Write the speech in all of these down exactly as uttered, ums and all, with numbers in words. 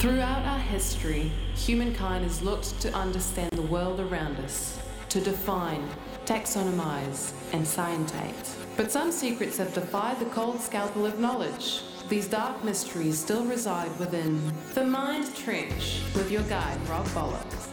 Throughout our history, humankind has looked to understand the world around us, to define, taxonomize, and scientate. But some secrets have defied the cold scalpel of knowledge. These dark mysteries still reside within The Mind Trench with your guide, Rob Bollocks.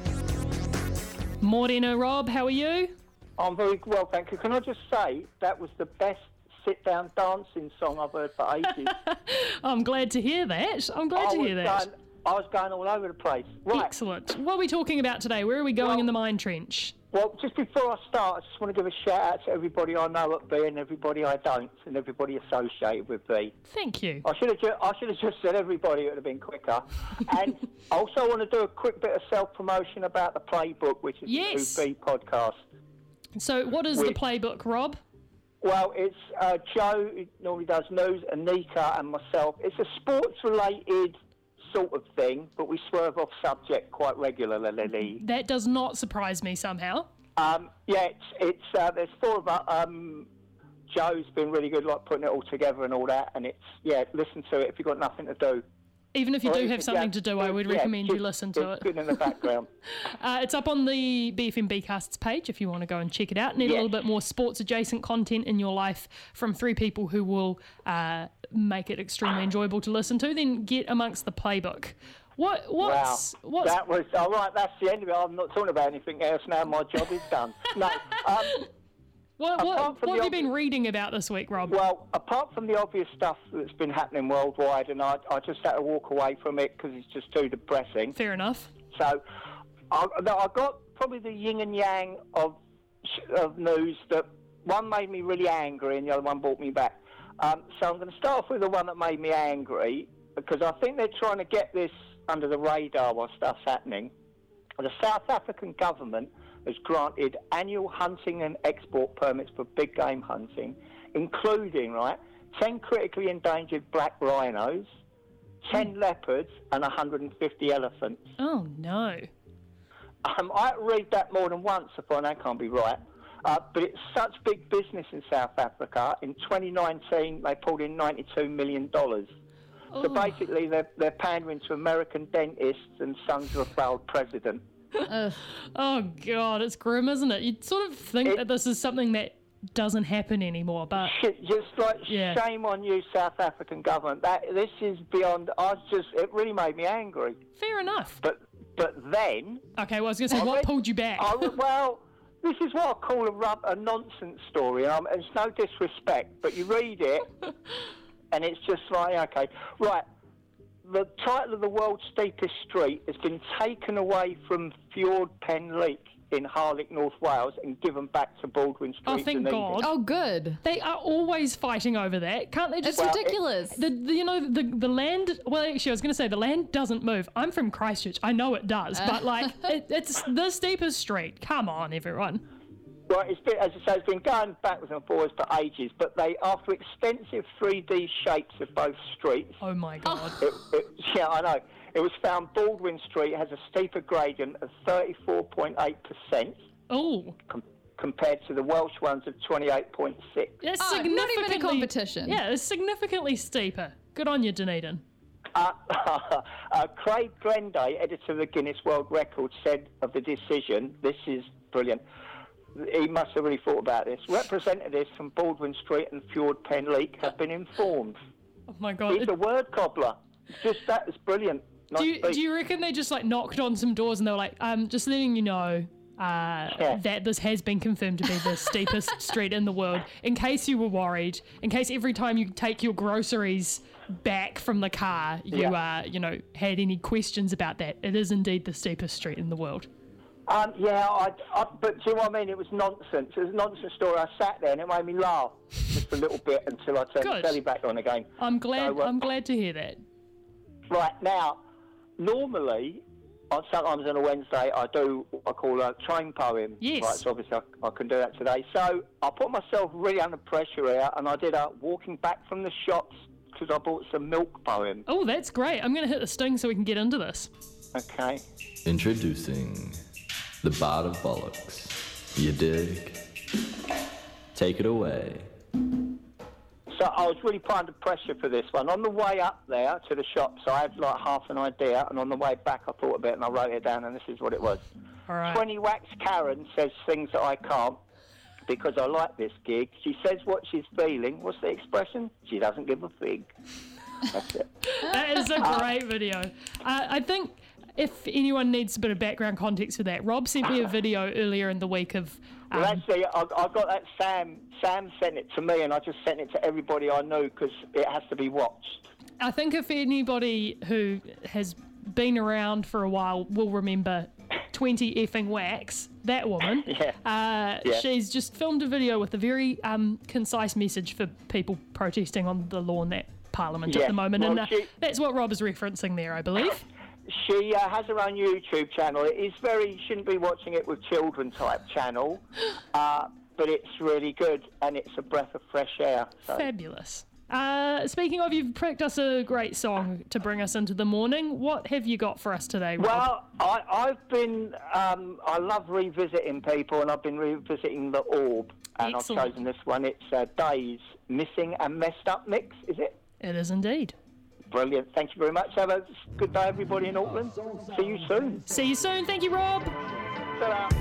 Morena, Rob, how are you? I'm very well, thank you. Can I just say that was the best sit-down dancing song I've heard for ages. I'm glad to hear that. I'm glad I to hear that. Going, I was going all over the place. Right. Excellent. What are we talking about today? Where are we going well, in the Mind Trench? Well, just before I start, I just want to give a shout-out to everybody I know at B and everybody I don't, and everybody associated with B. Thank you. I should have ju- I should have just said everybody. It would have been quicker. And I also want to do a quick bit of self-promotion about the Playbook, which is yes. the B podcast. So what is Which, the Playbook, Rob? Well, it's uh, Joe, who normally does news, Anika and myself. It's a sports-related sort of thing, but we swerve off subject quite regularly. That does not surprise me somehow. Um, yeah, it's, it's uh, there's four of us. Um, Joe's been really good, like putting it all together and all that, and it's, yeah, listen to it if you've got nothing to do. Even if you or do if have it's, something yeah, to do, I would yeah, recommend just, you listen to it's it. good in the background. uh, it's up on the B F M B Casts page if you want to go and check it out. Need yes. a little bit more sports-adjacent content in your life from three people who will uh, make it extremely enjoyable to listen to, then get amongst the Playbook. What? What's, wow. what's... That was, all right, that's the end of it. I'm not talking about anything else now. My job is done. No. Um, What, what, what have you been obvious, reading about this week, Rob? Well, apart from the obvious stuff that's been happening worldwide, and I, I just had to walk away from it because it's just too depressing. Fair enough. So I, I got probably the yin and yang of, of news that one made me really angry and the other one brought me back. Um, so I'm going to start off with the one that made me angry because I think they're trying to get this under the radar while stuff's happening. The South African government has granted annual hunting and export permits for big game hunting, including, right, ten critically endangered black rhinos, ten mm. leopards, and one hundred fifty elephants. Oh, no. Um, I read that more than once, I find that can't be right. Uh, but it's such big business in South Africa. In twenty nineteen, they pulled in ninety-two million dollars. Oh. So basically, they're, they're pandering to American dentists and sons of a failed president. Uh, oh God, it's grim, isn't it? You'd sort of think it, that this is something that doesn't happen anymore, but just like yeah. shame on you, South African government. That this is beyond. I was just, it really made me angry. Fair enough. But but then. Okay, well, I was going to say, I what read, pulled you back? I, well, this is what I call a rub, a nonsense story. Um, it's no disrespect, but you read it, and it's just like, okay, right. The title of the world's steepest street has been taken away from Fjord Pen Lake in Harlech, North Wales, and given back to Baldwin Street. Oh, thank God. Oh, good. They are always fighting over that. Can't they just... It's well, ridiculous. It, the, the, you know, the, the land... Well, actually, I was going to say, the land doesn't move. I'm from Christchurch. I know it does. Uh. But, like, it, it's the steepest street. Come on, everyone. Well, it's been, as I say, it's been going backwards and forwards for ages, but they, after extensive three D shapes of both streets... Oh, my God. It, it, yeah, I know. It was found Baldwin Street has a steeper gradient of thirty-four point eight percent. Oh. Com- compared to the Welsh ones of twenty-eight point six. It's oh, significantly... Not even a competition. Yeah, it's significantly steeper. Good on you, Dunedin. Uh, uh, Craig Glenday, editor of the Guinness World Records, said of the decision, this is brilliant, he must have really thought about this. Representatives from Baldwin Street and Fjord Pen Lake have been informed. Oh, my God. He's it... a word cobbler. Just that is brilliant. Nice do, you, do you reckon they just, like, knocked on some doors and they were like, um, just letting you know uh, yeah. that this has been confirmed to be the steepest street in the world, in case you were worried, in case every time you take your groceries back from the car, you, yeah. uh, you know, had any questions about that. It is indeed the steepest street in the world. Um, yeah, I, I, but do you know what I mean? It was nonsense. It was a nonsense story. I sat there and it made me laugh just a little bit until I turned Good. the telly back on again. I'm glad. So, uh, I'm glad to hear that. Right now, normally, on sometimes on a Wednesday, I do what I call a train poem. Yes. Right, so obviously I, I can do that today. So I put myself really under pressure here, and I did a walking back from the shops because I bought some milk poem. Oh, that's great. I'm going to hit the sting so we can get into this. Okay. Introducing the Bard of Bollocks. You dig? Take it away. So I was really put under pressure for this one. On the way up there to the shops, I had like half an idea, and on the way back, I thought a bit, and I wrote it down, and this is what it was. All right. twenty Wax Karen says things that I can't because I like this gig. She says what she's feeling. What's the expression? She doesn't give a fig. That's it. That is a great video. Uh, I think if anyone needs a bit of background context for that, Rob sent me a video earlier in the week of... Um, well, actually, I, I got that Sam. Sam sent it to me, and I just sent it to everybody I knew because it has to be watched. I think if anybody who has been around for a while will remember twenty effing Wax, that woman. Yeah. Uh, yeah. She's just filmed a video with a very um, concise message for people protesting on the lawn at Parliament yeah. at the moment, well, and uh, she, that's what Rob is referencing there, I believe. She uh, has her own YouTube channel. It is very, you shouldn't be watching it with children type channel, uh, but it's really good, and it's a breath of fresh air. So. Fabulous. Uh, speaking of, you've picked us a great song to bring us into the morning. What have you got for us today, Rob? Well, I, I've been, um, I love revisiting people, and I've been revisiting the Orb, and Excellent. I've chosen this one. It's uh, Days Missing and Messed Up mix, is it? It is indeed. Brilliant. Thank you very much. Have a good day, everybody in Auckland. See you soon. See you soon. Thank you, Rob. Ta-ra.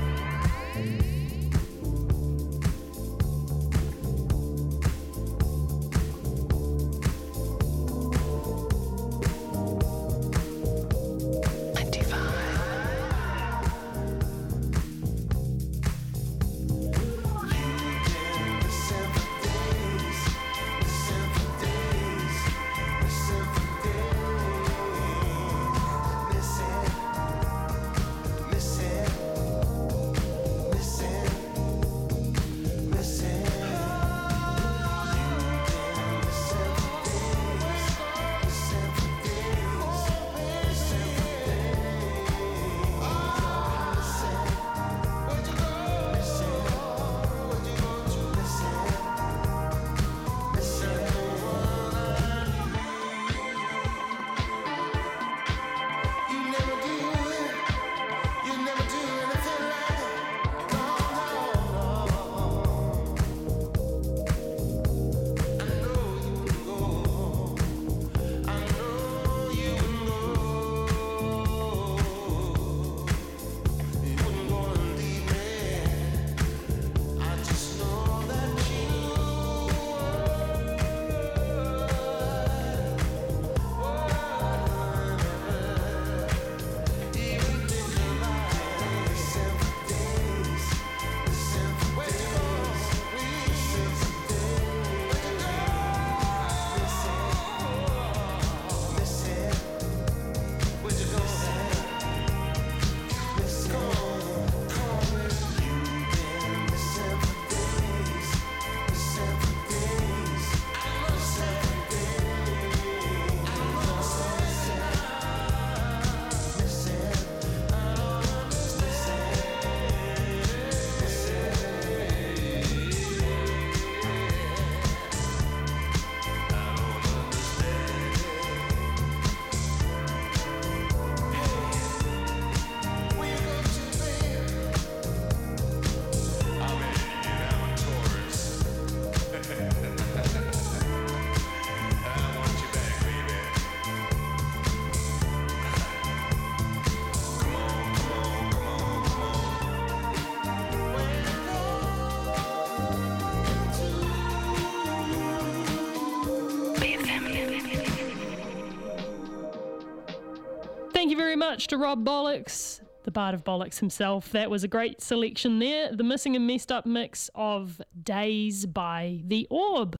Thank you very much to Rob Bollocks, the Bard of Bollocks himself. That was a great selection there. The Missing and Messed Up mix of Days by The Orb.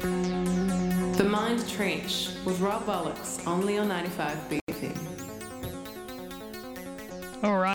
The Mind Trench with Rob Bollocks, only on ninety-five B F M. All right.